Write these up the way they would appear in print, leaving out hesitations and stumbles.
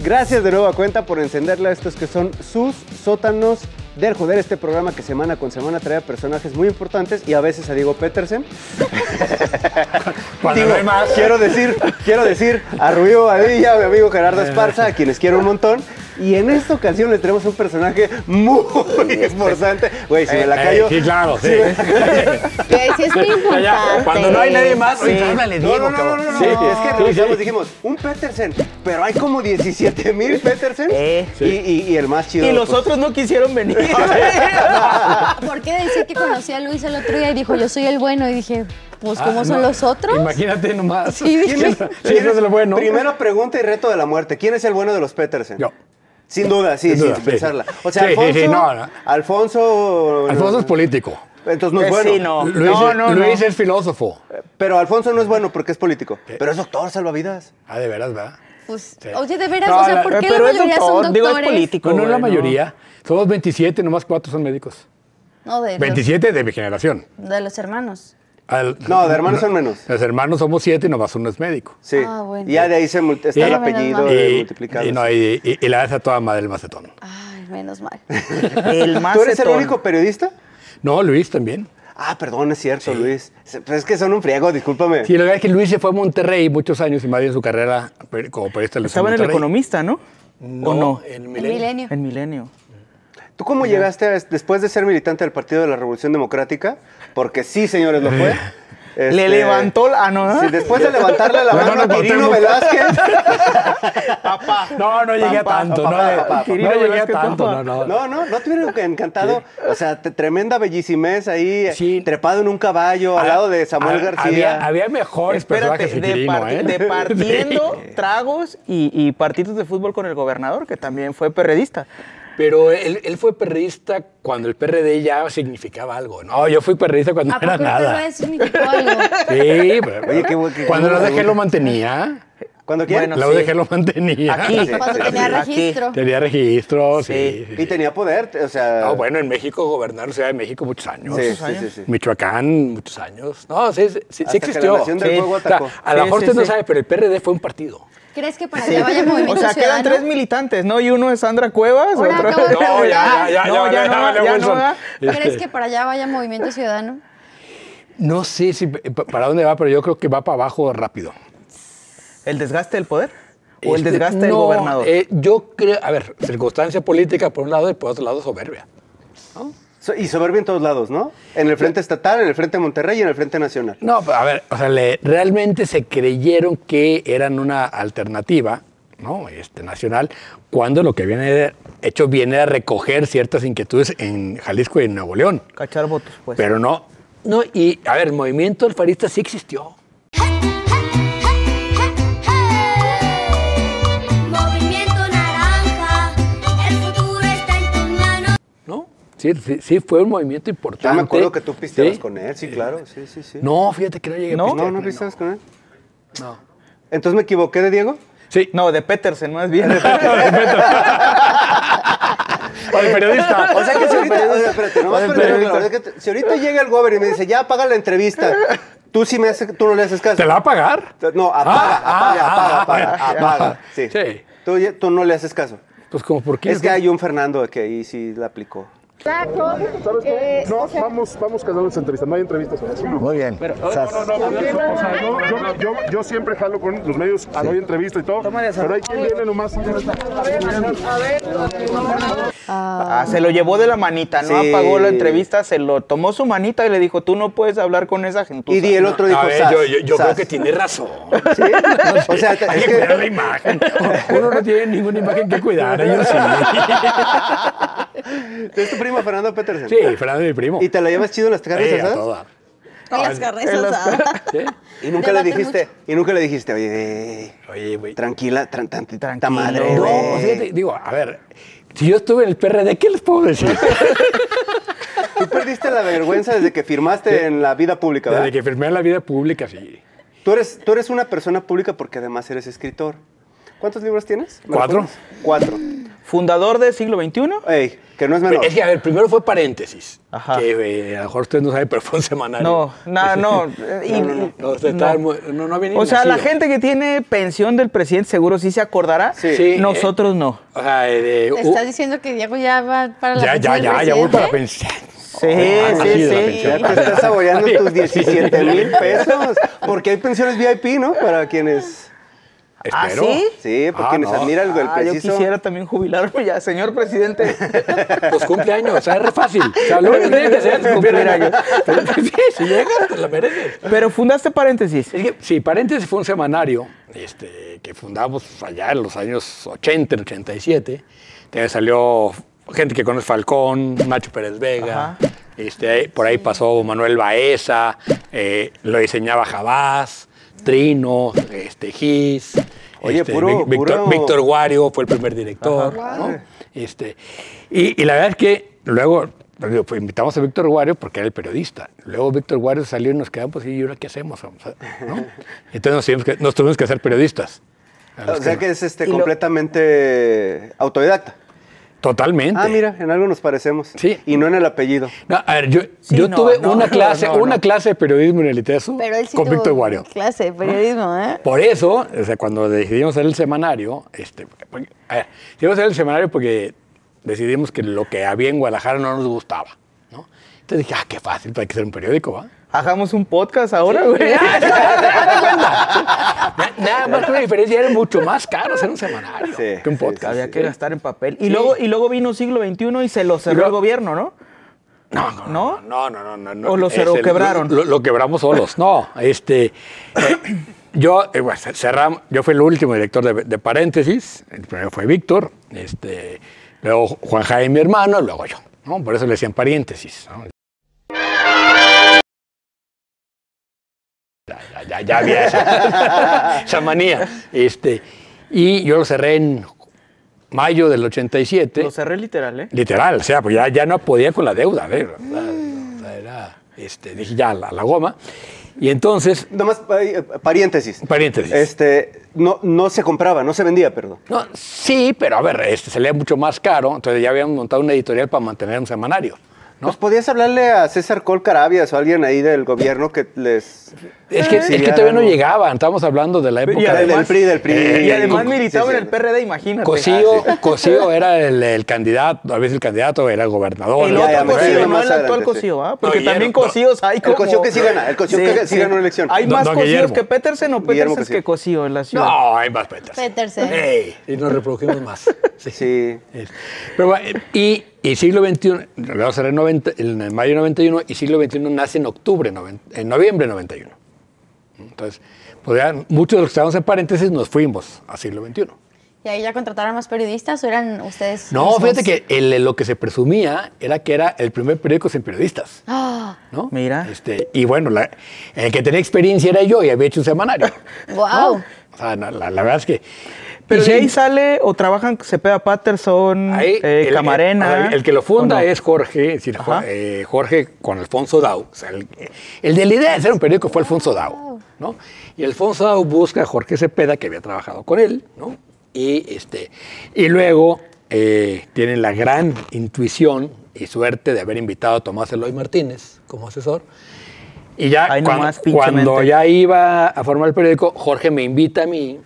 Gracias de nueva cuenta por encenderle a estos que son sus sótanos del joder, este programa que semana con semana trae a personajes muy importantes y a veces a Diego Petersen. Cuando no hay más. Quiero decir a Rubio Badilla, a mi amigo Gerardo Esparza, a quienes quiero un montón. Y en esta ocasión le tenemos un personaje muy importante. Güey, si me la callo. Sí, claro, sí. Sí, es muy importante. Cuando no hay nadie más, Sí. háblale, Diego. No. Sí. Es que revisamos, dijimos, un Petersen, pero hay como 17,000 Petersens. Y el más chido. Y los otros no quisieron venir. ¿Por qué decir que conocí a Luis el otro día y dijo, yo soy el bueno? Y dije, pues, ¿cómo son los otros? Imagínate nomás. Sí, dije. Sí, eso es lo bueno. Primera pregunta y reto de la muerte. ¿Quién es el bueno de los Petersen? Yo. Sin duda, sí, Sin duda, sin sí. pensarla. O sea, Sí, Alfonso. no. Alfonso Es político. Entonces no es bueno. Sí, no. Luis es filósofo. Pero Alfonso no es bueno porque es político. Pero es doctor, salvavidas. Ah, de veras, ¿verdad? Pues, Sí. oye, de veras, No, o sea, ¿por qué la pero es mayoría son doctor, digo, es doctores? político. No es la güey, mayoría. Somos 27, nomás 4 son médicos. No, de 27 de mi generación. los hermanos. No, de hermanos son menos. Los hermanos somos 7 y nomás uno es médico. Sí. Ah, bueno. Y ya de ahí está Sí. el Menos apellido mal. de multiplicado. Y la hace a toda madre el macetón. Ay, menos mal. El ¿Tú eres el macetón. único periodista? No, Luis también. Ah, perdón, es cierto, Luis. Pues es que son un friego, discúlpame. Sí, la verdad es que Luis se fue a Monterrey muchos años y más bien su carrera como periodista le Estaba en el Economista, ¿no? ¿O no? En El Milenio. milenio. En Milenio. ¿Tú cómo llegaste después de ser militante del Partido de la Revolución Democrática? Porque sí, señores, lo fue. Le levantó la... ¿no? Sí, después de levantarle la Bueno, mano a no, Quirino Cuauhtémoc. Velázquez. Papá. No llegué a tanto. No Quirino llegué a Velázquez, tanto. papá. No te hubieran encantado. O sea, tremenda bellisimez ahí, Sí. trepado en un caballo al lado de Samuel García. Había mejores Espérate, personajes que Quirino, ¿eh? departiendo tragos y partidos de fútbol con el gobernador, que también fue perredista. Pero él fue perredista cuando el PRD ya significaba algo. No, yo fui perredista cuando ¿A no era poco el nada. PRD significó algo? Sí, pero Oye, qué cuando la buena UDG lo mantenía. ¿Cuándo quién? Bueno, La sí. UDG lo mantenía. Aquí. Cuando tenía Aquí. registro. Tenía registro, Sí. sí. Y tenía poder, o sea... No, bueno, en México, gobernar la Ciudad de México muchos años. Sí. Michoacán, muchos años. No, sí Hasta que existió. la Nación del Sí. Fuego O sea, atacó. a lo Sí, mejor sí, usted no sí. sabe, pero el PRD fue un partido. ¿Crees que para allá vaya Movimiento O sea, Ciudadano? quedan 3 militantes, ¿no? Y uno es Sandra Cuevas, Ahora otro... acabo de preguntar. No, ya no, Wilson. ¿va? ¿Crees que para allá vaya Movimiento Ciudadano? No sé si para dónde va, pero yo creo que va para abajo rápido. ¿El desgaste del poder? ¿O el desgaste del No, gobernador? yo creo, a ver, circunstancia política por un lado y por otro lado soberbia. Y soberbia en todos lados, ¿no? En el frente estatal, en el frente de Monterrey y en el frente nacional. No, a ver, o sea, realmente se creyeron que eran una alternativa, ¿no? Nacional, cuando lo que hecho viene a recoger ciertas inquietudes en Jalisco y en Nuevo León. Cachar votos, pues. Pero no, y a ver, el movimiento alfarista sí existió. Movimiento naranja, el futuro está en tus manos. ¿No? Sí, fue un movimiento importante. Yo me acuerdo que tú pisteabas Sí. con él, sí, claro, sí. No, fíjate que no llegué a ¿No? pistear ¿No con él, pisteabas con él? No. Entonces me equivoqué de Diego. Sí. No, de Petersen, más bien. O el periodista. O sea que si ahorita, periodista. espérate, nomás Del para dejarlo periodista. claro, es que si ahorita llega el gobernador y me dice, ya apaga la entrevista, tú no le haces caso. ¿Te la va a pagar? No, apaga. Sí. Sí. Tú no le haces caso. Pues como por qué. Es que hay un Fernando que ahí sí la aplicó. ¿Sabes qué? No, vamos quedando esa entrevista. No hay entrevistas. Muy bien. Yo siempre jalo con los medios, doy entrevista y todo. Pero hay quien viene nomás. Se lo llevó de la manita, ¿no? Sí. Apagó la entrevista, se lo tomó su manita y le dijo, tú no puedes hablar con esa gentuza. Y el otro dijo, A ver, "Sas, yo creo sas". que tiene razón. ¿Sí? O sea, Hay es que que... cuidar la imagen. Uno no tiene ninguna imagen que cuidar, ellos sí. ¿Es tu primo Fernando Petersen? Sí, Fernando es mi primo. ¿Y te la llevas chido en las carnes A asadas? toda. En las carnes asadas. ¿Sí? Y nunca le Debaten dijiste, Oye, güey. tranquila, tanta madre, No, güey. pues fíjate, digo, a ver, si yo estuve en el PRD, ¿qué les puedo decir? Tú perdiste la vergüenza desde que firmaste en la vida pública, ¿verdad? Desde que firmé en la vida pública, sí. Tú eres una persona pública porque además eres escritor. ¿Cuántos libros tienes? ¿Me lo 4. pones? 4. Fundador del siglo XXI. Ey, que no es menor. Es que, a ver, primero fue Paréntesis. Ajá. Que a lo mejor ustedes no saben, pero fue un semanario. No. No había ni O sea, la nacido. gente que tiene pensión del presidente seguro sí se acordará. Sí. Nosotros no. O sea, ¿Estás diciendo que Diego ya va para la ya pensión del voy para la presidente? pensión. Sí, nacido la sí. pensión. Ya te estás saboreando tus 17,000 pesos. Porque hay pensiones VIP, ¿no? Para quienes... ¿Ah, Espero. sí? Sí, para quienes no. admiran el Yo preciso... quisiera también jubilarme ya, señor presidente. Pues cumpleaños, o sea, es re fácil. O sea, lo único que tienes que hacer es cumplir años. Sí, si llegas, te la mereces. Pero fundaste Paréntesis. Es que, sí, Paréntesis fue un semanario que fundamos allá en los años 80, en 87. También salió gente que conoce Falcón, Nacho Pérez Vega. Por ahí pasó Manuel Baeza, lo diseñaba Jabás, Trino, Gis. Oye, puro- Víctor Guario fue el primer director. ¿no? Y la verdad es que luego pues, invitamos a Víctor Guario porque era el periodista. Luego Víctor Guario salió y nos quedamos, pues, ¿y ahora qué hacemos? ¿No? Entonces nos tuvimos que hacer periodistas. O sea que es completamente autodidacta. Totalmente. Ah, mira, en algo nos parecemos. Sí. Y no en el apellido. No, a ver, yo no, tuve no, una clase, no. una clase de periodismo en el ITESU Pero él sí con tuvo Víctor Guario. clase de periodismo, ¿eh? Por eso, o sea, cuando decidimos hacer el semanario, decidimos hacer el semanario porque decidimos que lo que había en Guadalajara no nos gustaba, ¿no? Entonces dije, qué fácil, hay que hacer un periódico, ¿va? Hagamos un podcast ahora, güey. Nada más que una diferencia, era mucho más caro hacer un semanario Sí, que un sí, podcast. Había que gastar en papel. Y Sí. luego vino siglo XXI y se lo cerró luego- el gobierno, ¿no? No. ¿O lo quebraron? Lo quebramos solos. No, yo yo fui el último director de Paréntesis. El primero fue Víctor, luego Juan Jaime, mi hermano, y luego yo. ¿no? Por eso le decían Paréntesis. ¿no? Ya había esa manía. Y yo lo cerré en mayo del 87. Lo cerré literal, ¿eh? Literal, o sea, pues ya no podía con la deuda, ¿ves? O sea, era, dije ya, la goma. Y entonces, Nomás, paréntesis. Paréntesis. No se compraba, no se vendía, perdón. no, sí, pero a ver, salía mucho más caro, entonces ya habíamos montado una editorial para mantener un semanario. ¿no? Pues podías hablarle a César Col Carabias o alguien ahí del gobierno que les... Es que todavía no llegaban, estábamos hablando de la época Y Del PRI. Y además Sí, militaba sí. en el PRD, imagínate. Cosío era el candidato, a veces el candidato era el gobernador. El Ya, otro ya, Cosío, más no el adelante, actual sí. Cosío, ¿ah? Porque No, también Guillermo, Cosíos hay como... Cosío que sí gana, el Cosío que sí gana una elección. Hay más Cosíos Guillermo. que Petersen o Guillermo Petersen Cosío. que Cosío en la ciudad. No, hay más Petersen. Petersen. Ey, y nos reprodujimos más. Sí. Pero bueno, y siglo XXI, lo vamos a hacer en mayo 91, y siglo XXI nace en noviembre 91. Entonces, pues ya muchos de los que estábamos en Paréntesis nos fuimos a siglo XXI. ¿Y ahí ya contrataron más periodistas o eran ustedes No, mismos? fíjate que lo que se presumía era que era el primer periódico sin periodistas. ¡Ah! ¿No? Mira. Y bueno, el que tenía experiencia era yo y había hecho un semanario. ¡Guau! O sea, la verdad es que... Pero y de sí, ahí sale o trabajan Cepeda Patterson, ahí, Camarena. el que lo funda ¿o no? es Jorge, es decir, Ajá. Jorge con Alfonso Dau. O sea, el de la idea de hacer un periódico fue Alfonso Dau, ¿no? Y Alfonso Dau busca a Jorge Cepeda, que había trabajado con él, ¿no? Y luego tienen la gran intuición y suerte de haber invitado a Tomás Eloy Martínez como asesor. Y ya Ahí nomás, pinche cuando mente. ya iba a formar el periódico, Jorge me invita a mí,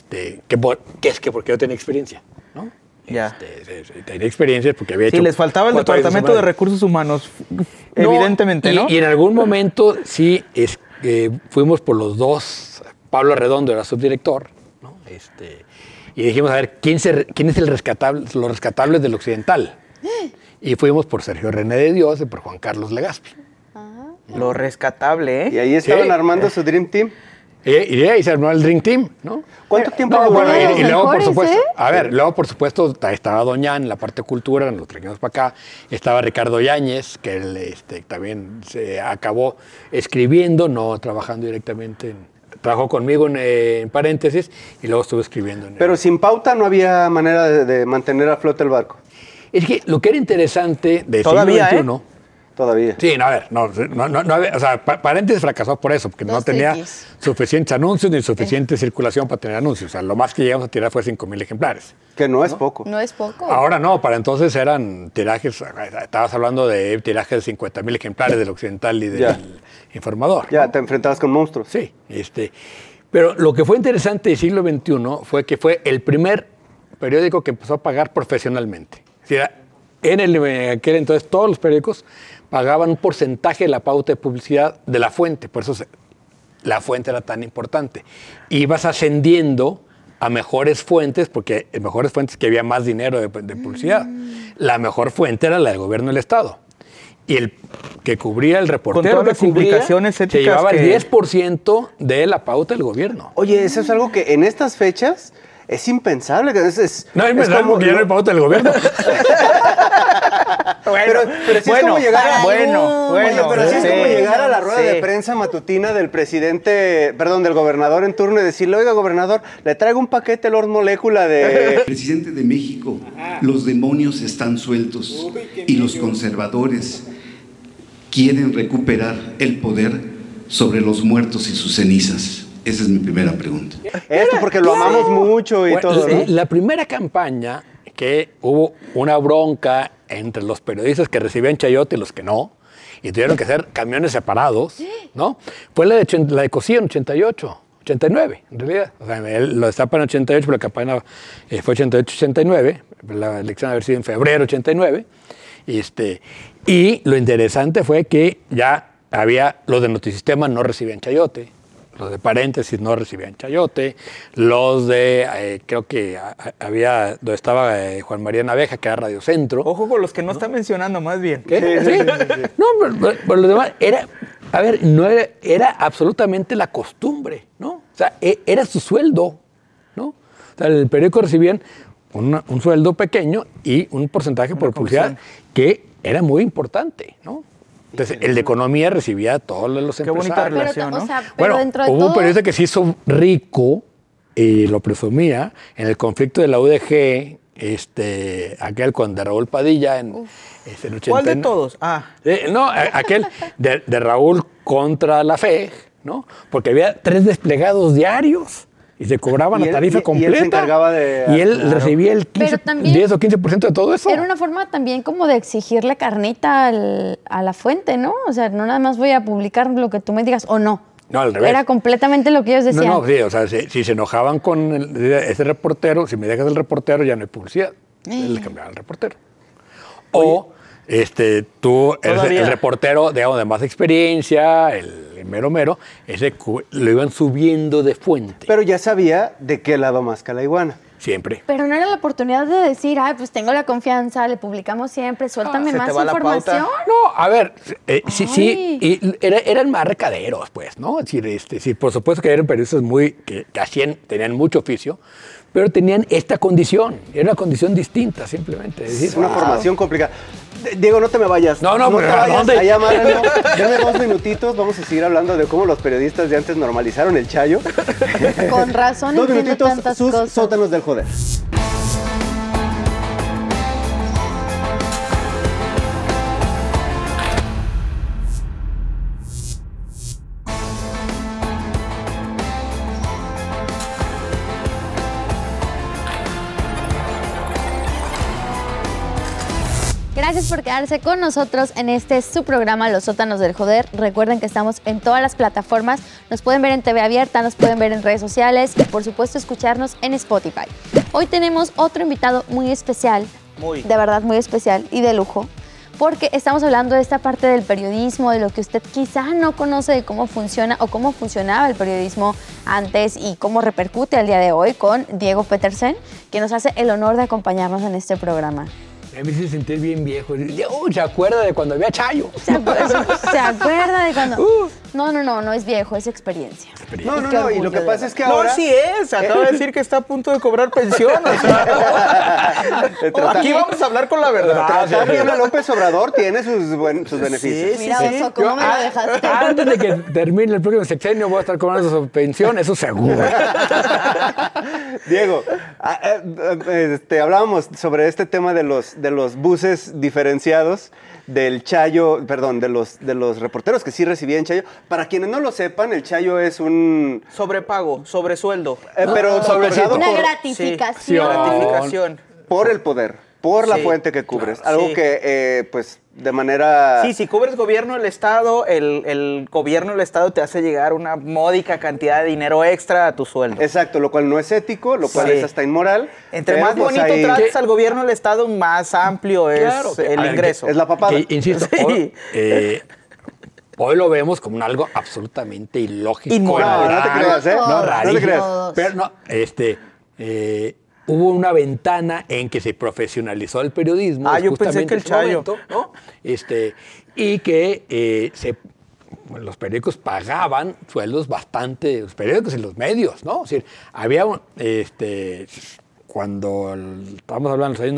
porque yo tenía experiencia, ¿no? Ya. Tenía experiencia porque había hecho... Sí, les faltaba el 4 años Departamento de semana. Recursos Humanos, No, evidentemente, ¿no? Y en algún momento sí fuimos por los dos. Pablo Arredondo era subdirector, ¿no? Y dijimos, a ver, ¿quién es los rescatables del Occidental? Y fuimos por Sergio René de Dios y por Juan Carlos Legazpi. Lo rescatable, Y ¿eh? ahí estaban Sí. armando su Dream Team. Y de ahí se armó el Dream Team, ¿no? ¿Cuánto tiempo No, duró? bueno, de los y luego, por mejores, supuesto, ¿eh? a ver, luego, por supuesto, estaba Doñán en la parte de cultura, nos trajimos para acá. Estaba Ricardo Yáñez, que él también se acabó escribiendo, no trabajando directamente. Trabajó conmigo en Paréntesis y luego estuve escribiendo en Pero sin pauta no había manera de mantener a flote el barco. Es que lo que era interesante de Todavía, siglo XXI, Todavía. Sí, no, a ver, no había, o sea, Paréntesis fracasó por eso, porque no Dos tenía triquis. suficientes anuncios ni suficiente circulación para tener anuncios. O sea, lo más que llegamos a tirar fue 5,000 ejemplares. Que no es poco. No es poco. Ahora no, para entonces eran tirajes, estabas hablando de tirajes de 50,000 ejemplares del Occidental y del Ya. Informador. Ya te enfrentabas con monstruos. Sí, pero lo que fue interesante del siglo XXI fue que fue el primer periódico que empezó a pagar profesionalmente. Es decir, en aquel entonces todos los periódicos pagaban un porcentaje de la pauta de publicidad de la fuente, por eso la fuente era tan importante. Ibas ascendiendo a mejores fuentes, porque en mejores fuentes que había más dinero de publicidad. La mejor fuente era la del gobierno del Estado. Y el que cubría el reportero todas las que cubría, implicaciones se éticas llevaba el que- 10% de la pauta del gobierno. Oye, eso es algo que en estas fechas es impensable. No, es como que ya no hay pauta del gobierno. Pero sí es como llegar a... bueno, Oye, pero sí es como sí, llegar a la rueda sí. de prensa matutina del del gobernador en turno y decirle, oiga, gobernador, le traigo un paquete Lord Molécula de... Presidente de México, los demonios están sueltos y los conservadores quieren recuperar el poder sobre los muertos y sus cenizas. Esa es mi primera pregunta. Esto porque lo amamos mucho y Bueno, todo, ¿no? la primera campaña que hubo una bronca entre los periodistas que recibían chayote y los que no, y tuvieron que hacer camiones separados, ¿no? Fue la de Cosío en 88, 89, en realidad. O sea, él lo destapa en 88, pero la campaña fue 88-89, la elección había sido en febrero 89. Y lo interesante fue que ya los de Notisistema no recibían chayote. Los de Paréntesis no recibían chayote, los de, creo que había, donde estaba Juan María Naveja, que era Radio Centro. Ojo con los que no está mencionando, más bien. ¿Qué? Sí. No, pero lo demás era absolutamente la costumbre, ¿no? O sea, era su sueldo, ¿no? O sea, el periódico recibían un sueldo pequeño y un porcentaje por publicidad que era muy importante, ¿no? Entonces, el de economía recibía todos los Qué bonita empresarios. relación, ¿no? O sea, pero Bueno, dentro de hubo todo... un periodista que se hizo rico y lo presumía en el conflicto de la UDG, aquel con de Raúl Padilla en el 80. ¿Cuál de todos? No, aquel de Raúl contra la FEG, ¿no? Porque había 3 desplegados diarios y se cobraba Y la él- tarifa y él completa. se encargaba de- Y él claro. recibía el Pero también 10 o 15% de todo eso. Era una forma también como de exigirle carnita a la fuente, ¿no? O sea, no nada más voy a publicar lo que tú me digas o no. No, al revés. Era completamente lo que ellos decían. No, sí, o sea, si se enojaban con ese reportero, si me dejas el reportero ya no hay publicidad. Le cambiaban al reportero. O tú eres Todavía. el reportero, digamos, de más experiencia, el mero, lo iban subiendo de fuente. Pero ya sabía de qué lado más la iguana. Siempre. Pero no era la oportunidad de decir, ay, pues tengo la confianza, le publicamos siempre, suéltame se más te va la información. pauta. No, a ver, sí, Ay. y eran más recaderos, pues, ¿no? Es decir, sí, por supuesto que eran periodistas que hacían, tenían mucho oficio, pero tenían esta condición, era una condición distinta, simplemente. Es decir, Es una formación complicada. Diego, no te me vayas. No, te pero ¿a vayas. dónde? Allá, Mara, no. Dame 2 minutitos. Vamos a seguir hablando de cómo los periodistas de antes normalizaron el chayo. Con razón 2 entiendo minutitos, tantas sus cosas. sótanos del joder. Gracias por quedarse con nosotros en su programa Los Sótanos del Joder. Recuerden que estamos en todas las plataformas. Nos pueden ver en TV Abierta, nos pueden ver en redes sociales y por supuesto escucharnos en Spotify. Hoy tenemos otro invitado muy especial, de verdad muy especial y de lujo, porque estamos hablando de esta parte del periodismo, de lo que usted quizá no conoce de cómo funciona o cómo funcionaba el periodismo antes y cómo repercute al día de hoy con Diego Petersen, que nos hace el honor de acompañarnos en este programa. me hice sentir bien viejo. ¿Se acuerda de cuando había chayo? ¿Se acuerda de cuando? No es viejo, es experiencia. No, Y no, qué no, y lo orgullo, que de pasa verdad. es que ahora... No, sí es. Acaba de decir que está a punto de cobrar pensión. O sea, aquí vamos a hablar con la verdad. Tratar bien a López Obrador tiene sus beneficios. Mira, Oso, ¿cómo me lo dejaste? Antes de que termine el próximo sexenio voy a estar cobrando su pensión, eso seguro. Diego, hablábamos sobre este tema de los buses diferenciados del Chayo, perdón, de los reporteros que sí recibían Chayo. Para quienes no lo sepan, el Chayo es un... Sobrepago, sobresueldo. pero otorgado Una por, gratificación. Gratificación. por el poder, por la Sí, fuente que cubres. claro. Algo Sí. que, pues, de manera... Sí, si cubres gobierno del Estado, el gobierno del Estado te hace llegar una módica cantidad de dinero extra a tu sueldo. Exacto, lo cual no es ético, lo cual Sí. es hasta inmoral. Entre pero, más pues, bonito ahí trates al gobierno del Estado, más amplio es Claro, el a ver, ingreso. es la papada. Que, insisto, Sí. hoy lo vemos como un algo absolutamente ilógico. Inmoral. No te creas, ¿eh? No, No te rarísimo. creas. Pero no, hubo una ventana en que se profesionalizó el periodismo. Ah, yo pensé justamente que el ese Chayo. momento, ¿no? Y que los periódicos pagaban sueldos bastante, los periódicos y los medios, ¿no? Es decir, había cuando estábamos hablando de los años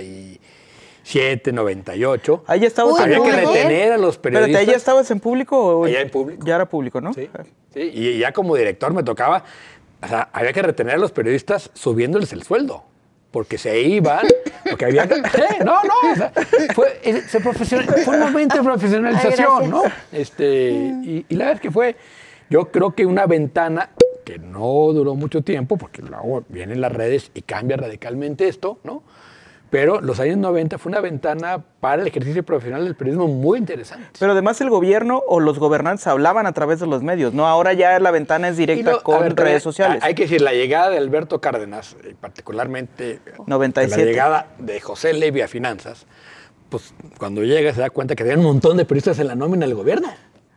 97, 98, Ahí ya estabas Uy, había que no, retener a los periodistas. Espérate, ¿ahí ya estabas en público? O Allá en público. Ya era público, ¿no? Sí, sí, y ya como director me totocaba, o sea, había que retener a los periodistas subiéndoles el sueldo, porque se iban, porque había que... o sea, fue un momento de profesionalización, Ay, ¿no? Y la verdad es que fue, yo creo que una ventana que no duró mucho tiempo, porque luego vienen las redes y cambia radicalmente esto, ¿no? Pero los años 90 fue una ventana para el ejercicio profesional del periodismo muy interesante. Pero además el gobierno o los gobernantes hablaban a través de los medios, ¿no? Ahora ya la ventana es directa Y a con ver, también redes sociales. Hay que decir, la llegada de Alberto Cárdenas, particularmente 97. la llegada de José Levy a Finanzas, pues cuando llega se da cuenta que había un montón de periodistas en la nómina del gobierno.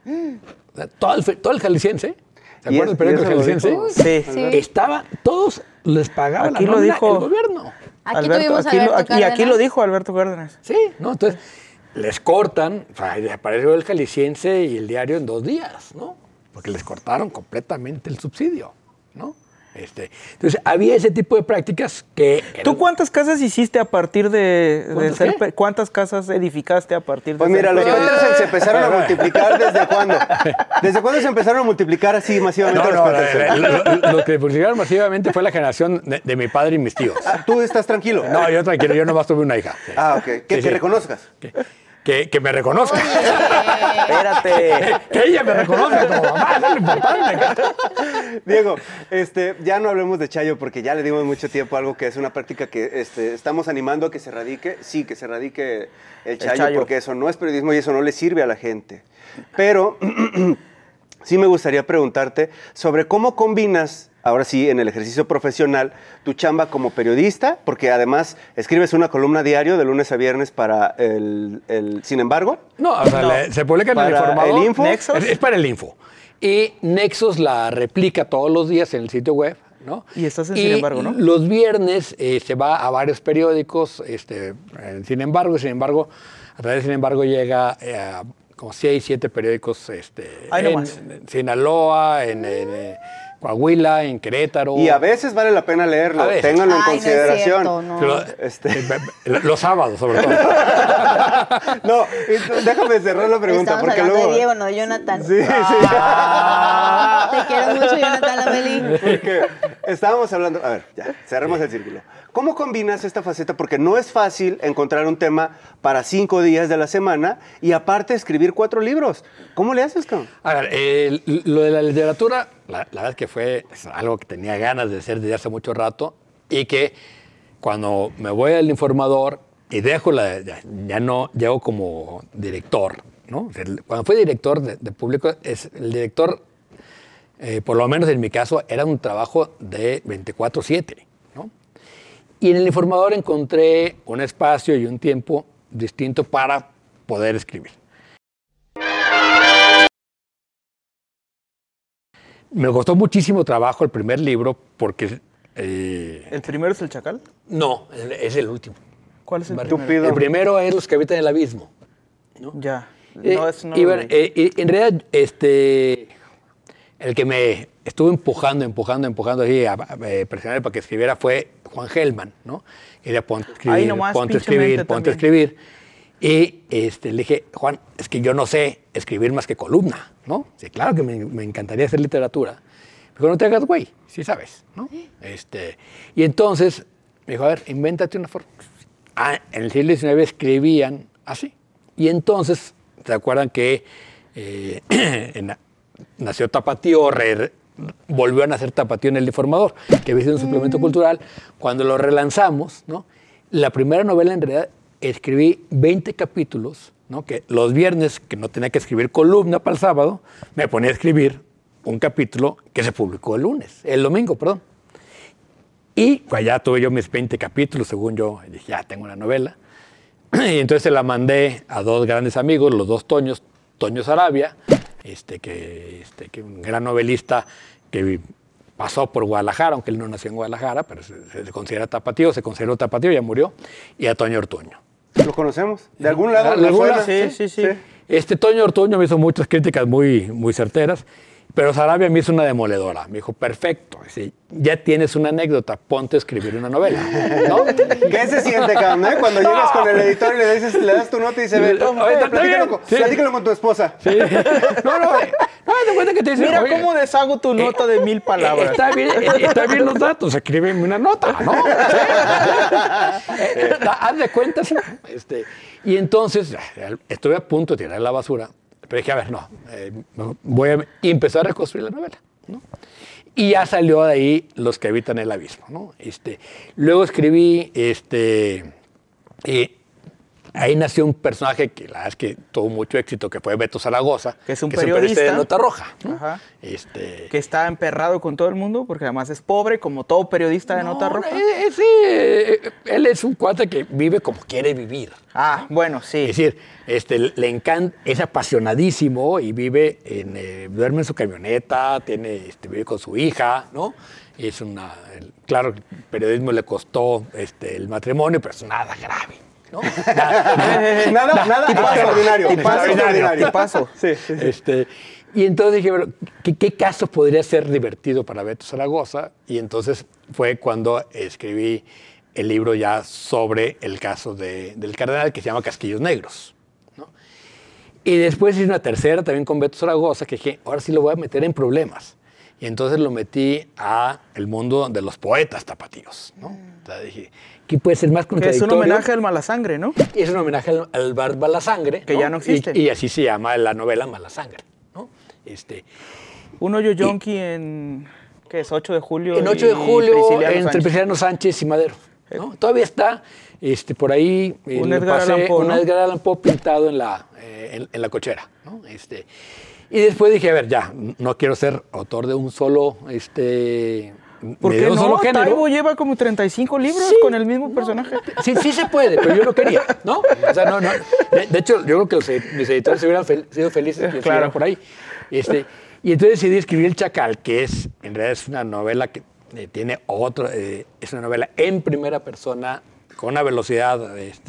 O sea, todo el jalisciense, ¿se Y acuerdan del periódico eso lo jalisciense? dijo. Sí. Sí. Estaba, todos les pagaba Aquí la lo nómina dijo el gobierno. Aquí tuvimos a Alberto y aquí Cárdenas. lo dijo Alberto Cárdenas. Sí, ¿no? Entonces, les cortan, o sea, desapareció el jalisciense y el diario en 2 días, ¿no? Porque les cortaron completamente el subsidio, ¿no? Entonces, había ese tipo de prácticas que... ¿Tú cuántas casas hiciste a partir de ¿Cuántas ser... qué? ¿Cuántas casas edificaste a partir de Pues ser mira, los periodista? Petersen se empezaron a multiplicar ¿desde cuándo? ¿Desde cuándo se empezaron a multiplicar así masivamente los Petersen? Lo que publicaron masivamente fue la generación de mi padre y mis tíos. ¿Tú estás tranquilo? No, yo tranquilo, yo nomás tuve una hija. Sí. Ah, ok. Que Sí, te sí. reconozcas. Que me reconozca. Espérate. Que ella me reconozca como mamá, eso es lo importante. Diego, ya no hablemos de Chayo porque ya le dimos mucho tiempo a algo que es una práctica que estamos animando a que se radique. Sí, que se radique el Chayo, Chayo. porque eso no es periodismo y eso no le sirve a la gente. Pero sí me gustaría preguntarte sobre cómo combinas, ahora sí, en el ejercicio profesional, tu chamba como periodista, porque además escribes una columna diario de lunes a viernes para el Sin embargo. No, o sea, se publica en el ¿Para Informador. el Info? Nexos. Es para el Info. Y Nexos la replica todos los días en el sitio web, ¿no? Y estás en Sin embargo, ¿no? Los viernes se va a varios periódicos, en Sin embargo, a través de Sin embargo llega a como 6, 7 periódicos Ahí nomás. en Sinaloa, en Coahuila, en Querétaro. Y a veces vale la pena leerlo, A veces. ténganlo en Ay, no es consideración. cierto, no. Pero, los sábados, sobre todo. No, déjame cerrar la pregunta, Estamos porque hablando luego... de Diego, no de Jonathan. Sí, sí. Te quiero mucho, Jonathan Lomelí. Porque estábamos hablando... A ver, ya, cerremos el círculo. ¿Cómo combinas esta faceta? Porque no es fácil encontrar un tema para 5 días de la semana y aparte escribir 4 libros. ¿Cómo le haces, cabrón? A ver, lo de la literatura, la verdad es que fue algo que tenía ganas de hacer desde hace mucho rato y que cuando me voy al Informador y dejo ya no llego como director, ¿no? O sea, cuando fui director de público, el director, por lo menos en mi caso, era un trabajo de 24/7, ¿no? Y en el Informador encontré un espacio y un tiempo distinto para poder escribir. Me costó muchísimo trabajo el primer libro porque... ¿El primero es el Chacal? No, es el último. ¿Cuál es el Estúpido. primero? El primero es Los que habitan el abismo. Ya. Y bueno, en realidad, el que me estuvo empujando así a presionar para que escribiera fue Juan Gelman, ¿no? Era ponte a escribir. Y le dije, Juan, es que yo no sé escribir más que columna, ¿no? Sí, claro que me encantaría hacer literatura. Pero no te hagas güey, sí sabes, ¿no? Y entonces me dijo, a ver, invéntate una forma. En el siglo XIX escribían así. Y entonces, ¿te acuerdan que nació Tapatío, volvió a nacer Tapatío en El Informador, que había sido un suplemento cultural? Cuando lo relanzamos, ¿no? La primera novela, en realidad, escribí 20 capítulos, ¿no? Que los viernes, que no tenía que escribir columna para el sábado, me ponía a escribir un capítulo que se publicó el domingo, perdón. Y pues, ya tuve yo mis 20 capítulos, según yo, dije, ya tengo una novela. Y entonces se la mandé a dos grandes amigos, los dos Toños, Toño Sarabia, que un gran novelista que pasó por Guadalajara, aunque él no nació en Guadalajara, pero se considera tapatío, se consideró tapatío, ya murió, y a Toño Ortuño. ¿Lo conocemos? ¿De algún lado? ¿De algún lado? Sí. Toño Ortuño me hizo muchas críticas muy, muy certeras, pero Sarabia me hizo una demoledora. Me dijo, perfecto, ya tienes una anécdota, ponte a escribir una novela, ¿no? ¿Qué se siente, cabrón? Cuando llegas con el editor y le das tu nota y dice, platícalo con tu esposa. Sí. No, de cuenta que te dice, mira cómo deshago tu nota de 1000 palabras. Está bien los datos, escríbeme una nota, ¿no? Haz de cuenta, sí. Y entonces, estuve a punto de tirar la basura, pero dije, a ver, voy a empezar a reconstruir la novela, ¿no? Y ya salió de ahí Los que habitan el abismo, ¿no? Luego escribí, ahí nació un personaje que la verdad es que tuvo mucho éxito, que fue Beto Zaragoza, que es un periodista de Nota Roja, ¿no? Ajá. Que está emperrado con todo el mundo, porque además es pobre, como todo periodista de Nota Roja. Sí, él es un cuate que vive como quiere vivir. Ah, bueno, sí. Es decir, le encanta, es apasionadísimo y vive duerme en su camioneta, vive con su hija, ¿no? Es claro, el periodismo le costó el matrimonio, pero es nada grave, ¿no? Nada extraordinario. Tipazo. Sí. Y entonces dije, bueno, ¿qué caso podría ser divertido para Beto Zaragoza? Y entonces fue cuando escribí el libro ya sobre el caso del cardenal, que se llama Casquillos Negros, ¿no? Y después hice una tercera también con Beto Zaragoza, que dije, ahora sí lo voy a meter en problemas. Y entonces lo metí a el mundo de los poetas tapatíos, ¿no? O sea, dije, ¿qué puede ser más contradictorio? Que es un homenaje al Malasangre, ¿no? Y es un homenaje al bar Malasangre, que ¿no? ya no existe. Y así se llama la novela Malasangre, ¿no? Un hoyo yonki en, ¿qué es? 8 de julio. En 8 de julio, entre Prisciliano Sánchez y Madero, ¿no? Todavía está por ahí un Edgar Allan Poe, un Edgar Allan Poe pintado en la cochera, ¿no? Y después dije, a ver, ya, no quiero ser autor de un solo, ¿por qué no? Solo género. Taibo lleva como 35 libros con el mismo personaje. Sí se puede, pero yo no quería, ¿no? O sea, no. De hecho, yo creo que mis editores se hubieran sido felices que estuvieran por ahí. Y entonces decidí escribir El Chacal, que en realidad es una novela que tiene es una novela en primera persona, con una velocidad,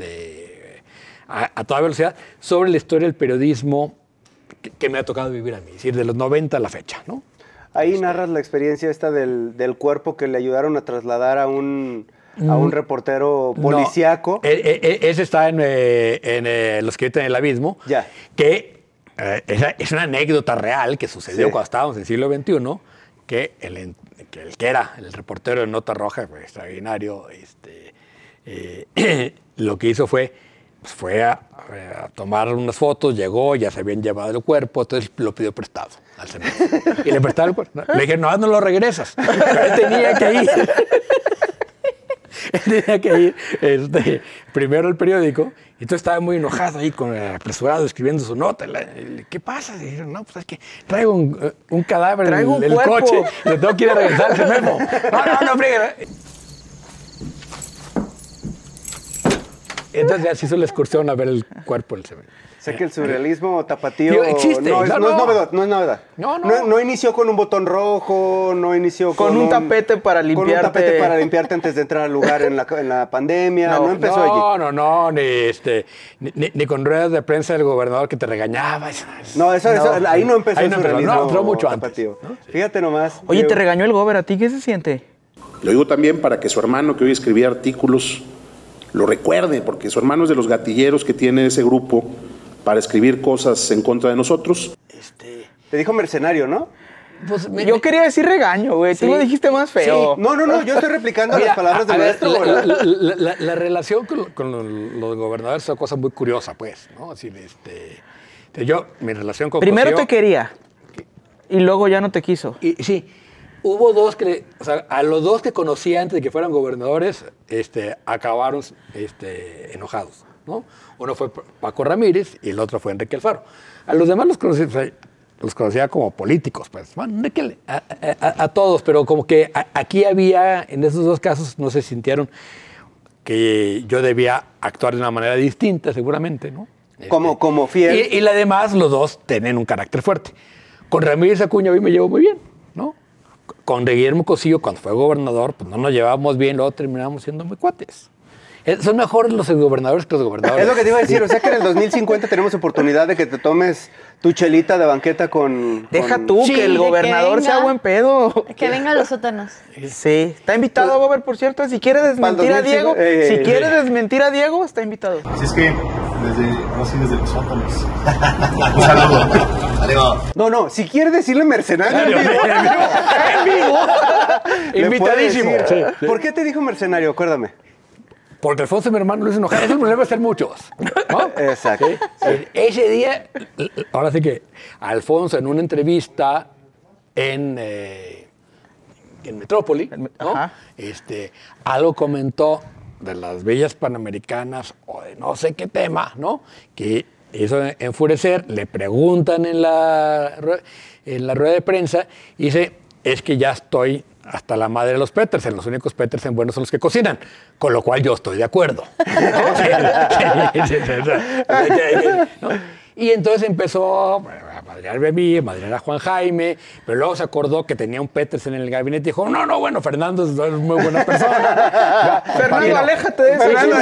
a toda velocidad, sobre la historia del periodismo que me ha tocado vivir a mí, es decir, de los 90 a la fecha, ¿no? Ahí narras la experiencia esta del cuerpo que le ayudaron a trasladar a un reportero policíaco. No, ese está en Los que habitan el abismo, ya. Que es una anécdota real que sucedió cuando estábamos en el siglo XXI, que el que era el reportero de Nota Roja, pues, extraordinario, lo que hizo fue a tomar unas fotos, llegó, ya se habían llevado el cuerpo, entonces lo pidió prestado al semáforo. Y le prestaba el cuerpo. Le dije, no lo regresas. Pero él tenía que ir. Él tenía que ir primero al periódico, y entonces estaba muy enojado ahí, apresurado, escribiendo su nota. ¿Qué pasa? Y dijeron, no, pues es que traigo un cadáver en el coche, le tengo que ir a regresar ese memo. No, fríguela. Entonces ya se hizo la excursión a ver el cuerpo del cementerio. Sé que el surrealismo tapatío Tío, existe. no es novedad. No. No inició con un botón rojo, no inició Con un tapete para limpiarte. Con un tapete para limpiarte antes de entrar al lugar en la pandemia. No empezó allí. No, ni con ruedas de prensa del gobernador que te regañaba. No, eso, ahí no empezó el surrealismo no, entró mucho tapatío. antes, ¿no? Sí. Fíjate nomás. Oye, Diego. te regañó el gober, ¿a ti qué se siente? Lo digo también para que su hermano, que hoy escribía artículos, lo recuerde, porque su hermano es de los gatilleros que tiene ese grupo para escribir cosas en contra de nosotros. Te dijo mercenario, ¿no? Pues, Yo quería decir regaño, güey. Tú lo dijiste más feo. Sí. No, yo estoy replicando las palabras del maestro. La relación con los gobernadores es una cosa muy curiosa, pues, ¿no? Así, mi relación con Primero Cosío, te quería y luego ya no te quiso. Y sí, hubo dos que, o sea, a los dos que conocí antes de que fueran gobernadores, acabaron enojados, ¿no? Uno fue Paco Ramírez y el otro fue Enrique Alfaro. A los demás los conocía como políticos, pues. Bueno, Enrique, a todos, pero como que aquí había, en esos dos casos, no se sintieron que yo debía actuar de una manera distinta, seguramente, ¿no? Como fiel. Y además, los dos tienen un carácter fuerte. Con Ramírez Acuña hoy me llevo muy bien, ¿no? Con Guillermo Cosío, cuando fue gobernador, pues no nos llevábamos bien, luego terminamos siendo muy cuates. Son mejores los gobernadores que los gobernadores. Es lo que te iba a decir, o sea que en el 2050 tenemos oportunidad de que te tomes tu chelita de banqueta con... Deja tú Sí, que el de que gobernador venga. sea buen pedo. Que vengan los sótanos. Sí, está invitado, Gober, por cierto. Si quiere desmentir a Diego, está invitado. Así es que, desde los sótanos. No, si quiere decirle mercenario en vivo. ¡En vivo! le Invitadísimo. puede decir. Sí. ¿Por qué te dijo mercenario? Acuérdame. Porque Alfonso, mi hermano, lo hizo enojar. Es el problema de ser muchos, ¿no? Exacto. Ese día, ahora sí que Alfonso en una entrevista en Metrópoli, ¿no? Ajá. Algo comentó de las bellas panamericanas o de no sé qué tema, ¿no? Que hizo enfurecer, le preguntan en la rueda de prensa y dice, es que ya estoy hasta la madre de los Petersen, los únicos Petersen buenos son los que cocinan, con lo cual yo estoy de acuerdo. ¿No? Y entonces empezó a madrearme a mí, a madrear a Juan Jaime, pero luego se acordó que tenía un Petersen en el gabinete y dijo, no, bueno, Fernando es muy buena persona. Fernando, aléjate de eso. Fernando,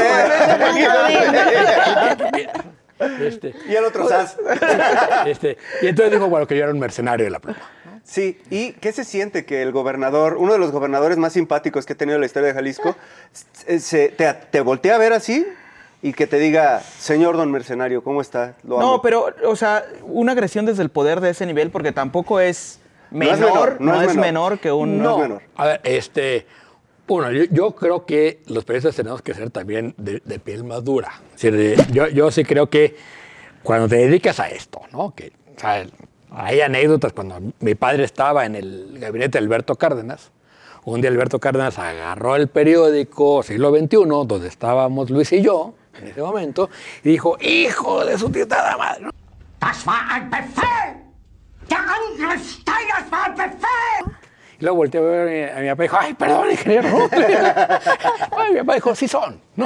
Y y el otro Sas. y entonces dijo, bueno, que yo era un mercenario de la pluma. Sí, ¿y qué se siente que el gobernador, uno de los gobernadores más simpáticos que ha tenido la historia de Jalisco, te voltea a ver así y que te diga, señor don mercenario, ¿cómo está? Lo amo"? No, pero, o sea, una agresión desde el poder de ese nivel, porque tampoco es menor, no es menor que un... No es menor. A ver, yo creo que los periodistas tenemos que ser también de piel más dura. Es decir, yo sí creo que cuando te dedicas a esto, ¿no? Que, o sea, hay anécdotas cuando mi padre estaba en el gabinete de Alberto Cárdenas. Un día Alberto Cárdenas agarró el periódico Siglo XXI, donde estábamos Luis y yo, en ese momento, y dijo, hijo de su tietada madre, ¿no? Das war ein Befehl! Der Angriff Steiners war ein Befehl! Y luego volteé a ver a mi papá y dijo, ay, perdón, ingeniero. ¿No? Ay, mi papá dijo, sí son. ¿No?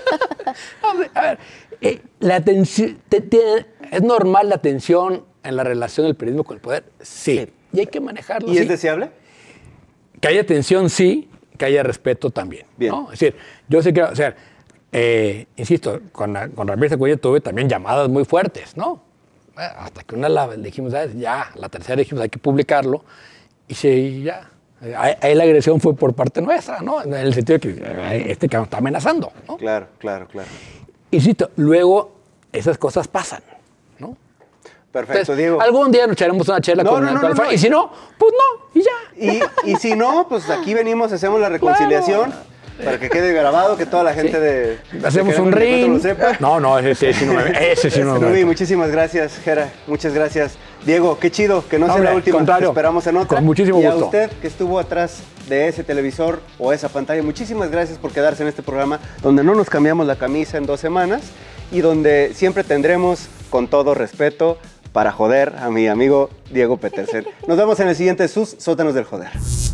A ver, la tensión, ¿es normal la tensión en la relación del periodismo con el poder? Sí. Y hay que manejarlo. ¿Y sí. es deseable? Que haya tensión, sí. Que haya respeto también. Bien. ¿no? Es decir, yo sí creo, o sea, insisto, con Ramírez Acuña tuve también llamadas muy fuertes, ¿no? Hasta que una le dijimos, ¿sabes? Ya, la tercera dijimos, hay que publicarlo. Y sí, ya. Ahí la agresión fue por parte nuestra, ¿no? En el sentido de que este cabrón está amenazando, ¿no? Claro. Insisto, luego esas cosas pasan, ¿no? Perfecto, Entonces, Diego. algún día nos echaremos una chela con Alfaro. no. Y si no, pues no, y ya. Y si no, pues aquí venimos, hacemos la reconciliación para que quede grabado, que toda la gente de... Hacemos de un Querétaro ring. lo sepa. No, ese sí no me Rubí, muchísimas gracias, Jera. Muchas gracias. Diego, qué chido, que no sea Hombre, la última. contrario. Te esperamos en otra. Con muchísimo y gusto. a usted que estuvo atrás de ese televisor o esa pantalla, muchísimas gracias por quedarse en este programa donde no nos cambiamos la camisa en 2 semanas y donde siempre tendremos, con todo respeto, para joder a mi amigo Diego Petersen. Nos vemos en el siguiente Sus Sótanos del Joder.